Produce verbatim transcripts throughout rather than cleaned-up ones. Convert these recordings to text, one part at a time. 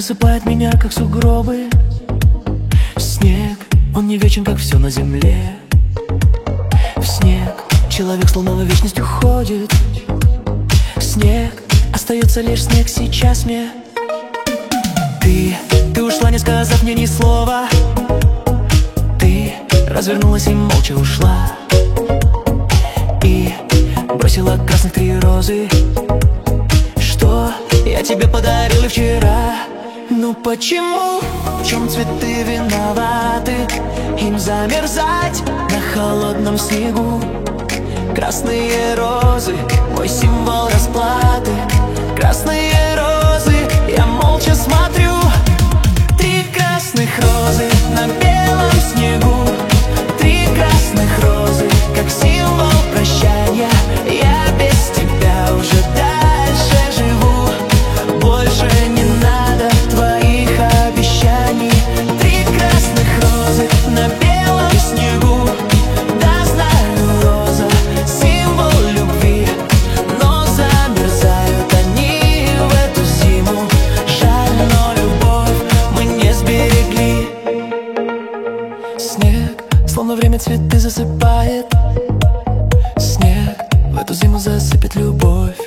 засыпает меня, как сугробы. Снег, он не вечен, как все на земле. В снег человек словно на вечность уходит. Снег, остается лишь снег сейчас мне. Ты, ты ушла, не сказав мне ни слова. Ты развернулась и молча ушла. И бросила красных три розы, что я тебе подарил и вчера. Ну почему, в чем цветы виноваты? Им замерзать на холодном снегу. Красные розы, мой символ расплаты. Красные розы, я молча смотрю. Три красных розы на белом снегу. Три красных розы, как символ прощания. Я без тебя уже дальше живу. Больше не надо твоих обещаний. Три красных розы на белом снегу. Да, знаю, роза — символ любви, но замерзают они в эту зиму. Жаль, но любовь мы не сберегли. Снег, словно время цветы засыпает. Снег в эту зиму засыпет любовь,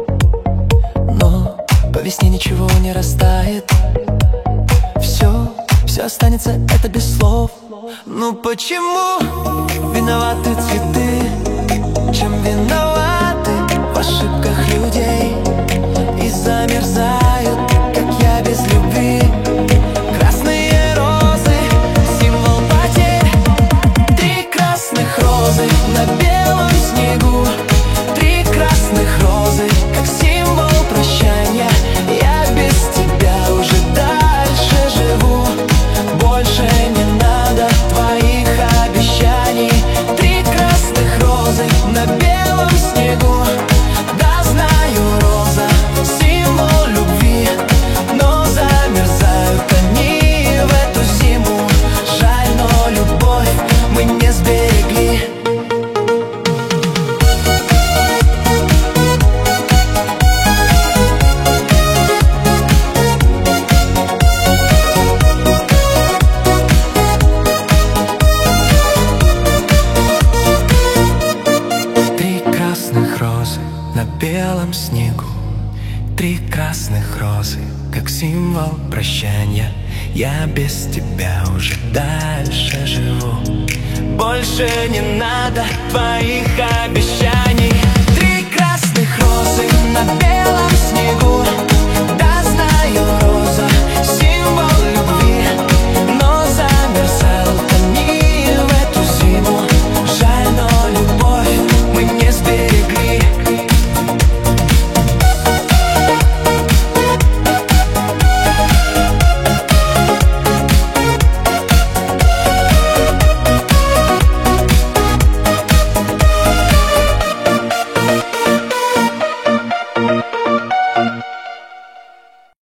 но по весне ничего не растает. Все, все останется, это без слов. Ну почему виноваты цветы? Чем виноваты в ошибках людей? И замерзают, как я без любви. Красные розы, символ потерь. Три красных розы на белом снегу. Три красных розы, как символ прощания. Я без тебя уже дальше живу. Больше не надо твоих обещаний. Три красных розы на белом снегу. Да, знаю, роза — символ любви, но замерзают они в эту зиму. Жаль, но любовь мы не сберегли. Три красных розы на белом снегу. Три красных розы, как символ прощания. Я без тебя уже дальше живу. Больше не надо твоих обещаний.